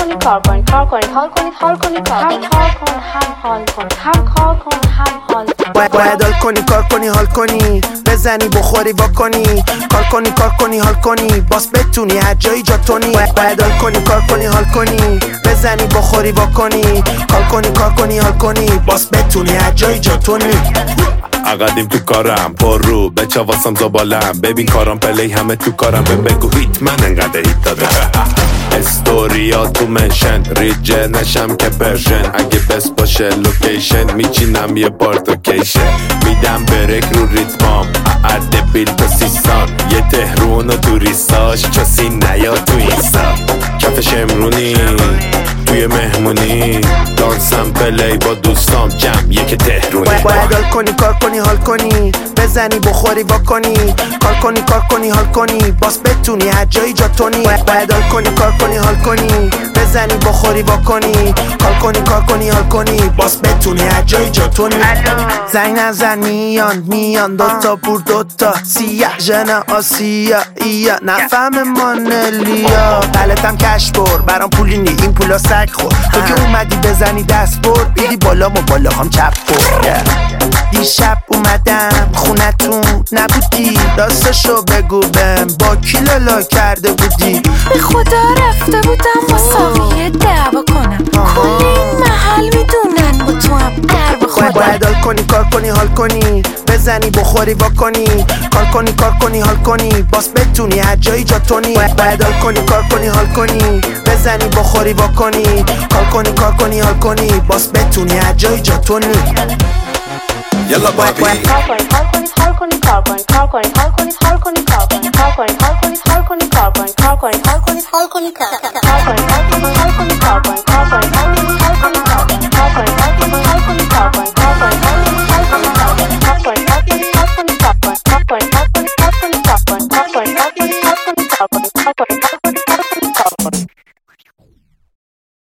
کنی کار کنی کار کنی حال کنی حال کنی کار کنی کار کن هم حال کن هم کار کن هم حال کن باید حال کنی کار کنی حال کنی بزنی بخوری وا کنی کار کنی کار کنی حال کنی باز بتونی هر جایی جاتونی باید حال کنی کار کنی حال کنی بزنی بخوری وا کنی کار کنی حال کنی باز بتونی هر جایی جاتونی عقدیم تو کارم پر رو بچه واسم زبالم ببین کارم پلی همه تو کارم بگو هیت من انقدر هیت دادم استوریا تو منشن ریجه نشم که پرشن اگه بس باشه لوکیشن میچینم یه پارتوکیشن میدم برک رو ریتمام بیل تا سیستان یه تهرون و توریستاش کسی نیا تو اینستا کفش امرونی توی مهمونی دانسم پلی با دوستام جمع یک تهرونی باید حال کنی کار کنی حال کنی بزنی بخوری وا کنی کار کنی حال کنی باز بتونی هر جایی جاتونی باید حال کنی کار کنی حال کنی بزنی بخوری وا کنی کار کنی حال کنی باز بتونی هر جایی جاتونی زنگ نزن میان دوتا بور دوتا سیاه ژن آسیا ایا نفهم مانلیا بلتم کش بر برام پولی نی این پولا سگ خور تو که اومدی بزنی دست بر بیدی بالا ما بالا هم چپ بر دیشب اومدم خونتون نبودی راستشو بگو بهم با کی لالا کرده بودی به خدا رفته بودم مساویه دعوا کنم کل این محل میدونن با تو هم در بخورم باید حال کنی کار کنی حال کنی بزنی بخوری وا کنی کار کنی حال کنی باز بتونی هر جایی جاتونی باید حال کنی کار کنی حال کنی بزنی بخوری وا کنی کار کنی حال کنی باز بتونی هر جایی جاتونی یلا بابی کار کنی حال کنی حال کنی کار کنی کار کنی حال کنی حال کنی کار کنی کار کنی حال کنی حال کنی کار کنی کار کنی حال کنی حال کنی کار کنی